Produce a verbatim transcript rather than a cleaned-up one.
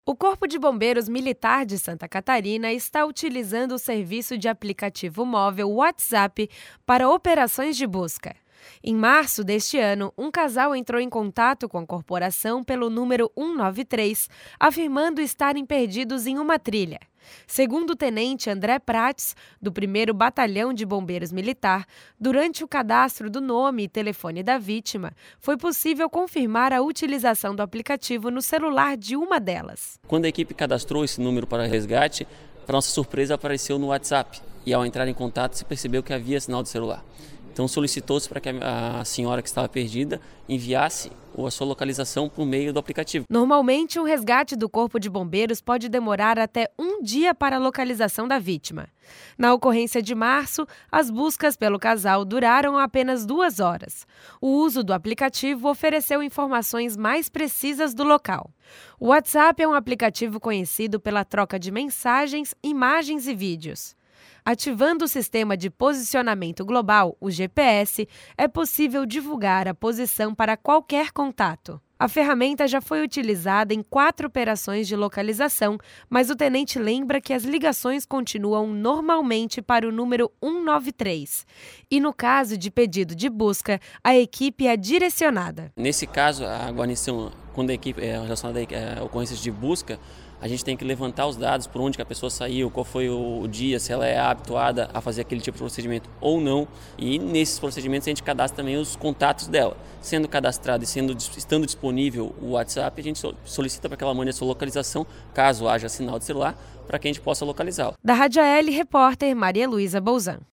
O Corpo de Bombeiros Militar de Santa Catarina está utilizando o serviço de aplicativo móvel WhatsApp para operações de busca. Em março deste ano, um casal entrou em contato com a corporação pelo número cento e noventa e três, afirmando estarem perdidos em uma trilha. Segundo o tenente André Prates, do primeiro Batalhão de Bombeiros Militar, durante o cadastro do nome e telefone da vítima, foi possível confirmar a utilização do aplicativo no celular de uma delas. Quando a equipe cadastrou esse número para resgate, para nossa surpresa apareceu no WhatsApp e ao entrar em contato se percebeu que havia sinal de celular. Então solicitou-se para que a senhora que estava perdida enviasse a sua localização por meio do aplicativo. Normalmente, um resgate do Corpo de Bombeiros pode demorar até um dia para a localização da vítima. Na ocorrência de março, as buscas pelo casal duraram apenas duas horas. O uso do aplicativo ofereceu informações mais precisas do local. O WhatsApp é um aplicativo conhecido pela troca de mensagens, imagens e vídeos. Ativando o Sistema de Posicionamento Global, o G P S, é possível divulgar a posição para qualquer contato. A ferramenta já foi utilizada em quatro operações de localização, mas o tenente lembra que as ligações continuam normalmente para o número cento e noventa e três. E no caso de pedido de busca, a equipe é direcionada. Nesse caso, a guarnição, quando a equipe é relacionada a ocorrências de busca, a gente tem que levantar os dados por onde que a pessoa saiu, qual foi o dia, se ela é habituada a fazer aquele tipo de procedimento ou não. E nesses procedimentos a gente cadastra também os contatos dela. Sendo cadastrado e sendo, estando disponível o WhatsApp, a gente solicita para que ela mande a sua localização, caso haja sinal de celular, para que a gente possa localizá-la. Da Rádio A L, repórter Maria Luísa Bolzan.